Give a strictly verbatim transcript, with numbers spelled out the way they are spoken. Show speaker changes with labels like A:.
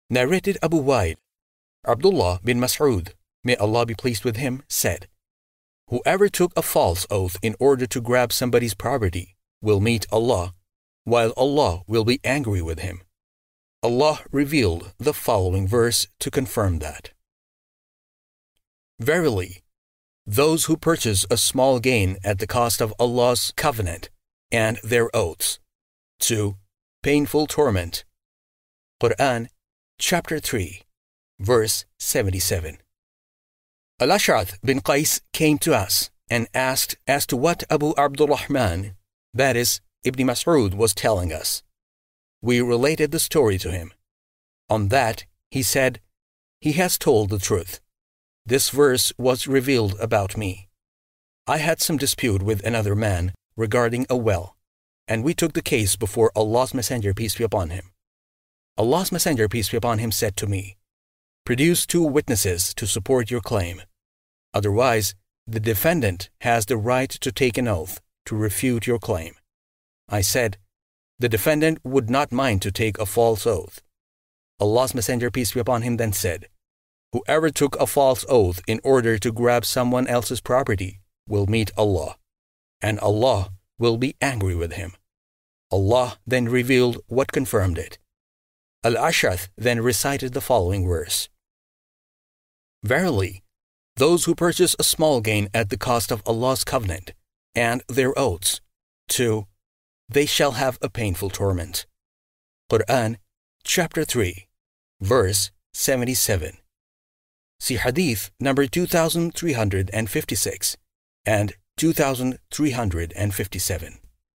A: Narrated Abu Wa'il, Abdullah bin Mas'ud, may Allah be pleased with him, said, "Whoever took a false oath in order to grab somebody's property will meet Allah, while Allah will be angry with him." Allah revealed the following verse to confirm that. Verily, those who purchase a small gain at the cost of Allah's covenant and their oaths, to painful torment. Quran, chapter three, verse seventy-seven. Al-Ash'ath bin Qais came to us and asked as to what Abu Abdurrahman, that is, Ibn Mas'ud, was telling us. We related the story to him. On that, he said, "He has told the truth. This verse was revealed about me. I had some dispute with another man regarding a well, and we took the case before Allah's Messenger, peace be upon him. Allah's Messenger, peace be upon him, said to me, 'Produce two witnesses to support your claim. Otherwise, the defendant has the right to take an oath to refute your claim.' I said, 'The defendant would not mind to take a false oath.' Allah's Messenger, peace be upon him, then said, 'Whoever took a false oath in order to grab someone else's property will meet Allah, and Allah will be angry with him.' Allah then revealed what confirmed it. Al-Ash'ath then recited the following verse. Verily, those who purchase a small gain at the cost of Allah's covenant and their oaths, too, they shall have a painful torment. Quran, chapter three, verse seventy-seven. See Hadith number two thousand three hundred fifty-six and two thousand three hundred fifty-seven.